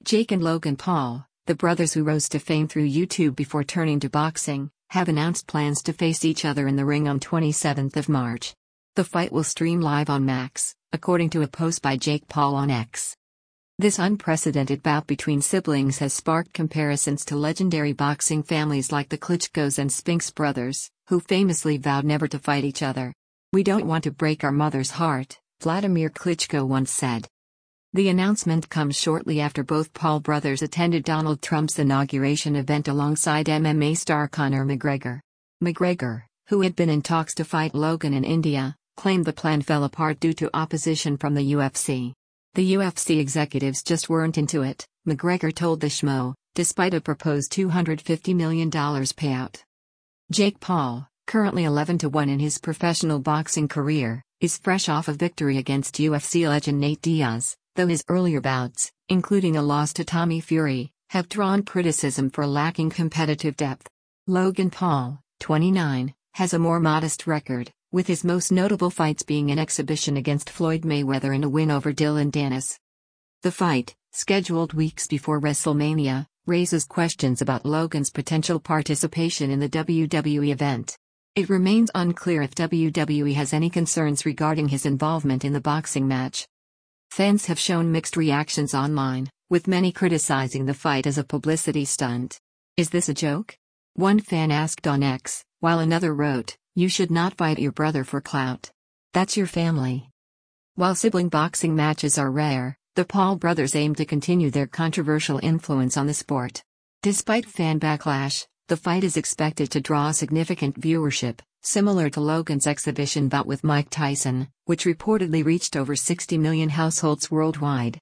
Jake and Logan Paul, the brothers who rose to fame through YouTube before turning to boxing, have announced plans to face each other in the ring on 27th of March. The fight will stream live on Max, according to a post by Jake Paul on X. This unprecedented bout between siblings has sparked comparisons to legendary boxing families like the Klitschkos and Spinks brothers, who famously vowed never to fight each other. "We don't want to break our mother's heart," Vladimir Klitschko once said. The announcement comes shortly after both Paul brothers attended Donald Trump's inauguration event alongside MMA star Conor McGregor. McGregor, who had been in talks to fight Logan in India, claimed the plan fell apart due to opposition from the UFC. "The UFC executives just weren't into it," McGregor told the Schmo, despite a proposed $250 million payout. Jake Paul, currently 11-1 in his professional boxing career, is fresh off a victory against UFC legend Nate Diaz, though his earlier bouts, including a loss to Tommy Fury, have drawn criticism for lacking competitive depth. Logan Paul, 29, has a more modest record, with his most notable fights being an exhibition against Floyd Mayweather and a win over Dillon Danis. The fight, scheduled weeks before WrestleMania, raises questions about Logan's potential participation in the WWE event. It remains unclear if WWE has any concerns regarding his involvement in the boxing match. Fans have shown mixed reactions online, with many criticizing the fight as a publicity stunt. "Is this a joke?" one fan asked on X, while another wrote, "You should not fight your brother for clout. That's your family." While sibling boxing matches are rare, the Paul brothers aim to continue their controversial influence on the sport. Despite fan backlash, the fight is expected to draw significant viewership, similar to Logan's exhibition bout with Mike Tyson, which reportedly reached over 60 million households worldwide.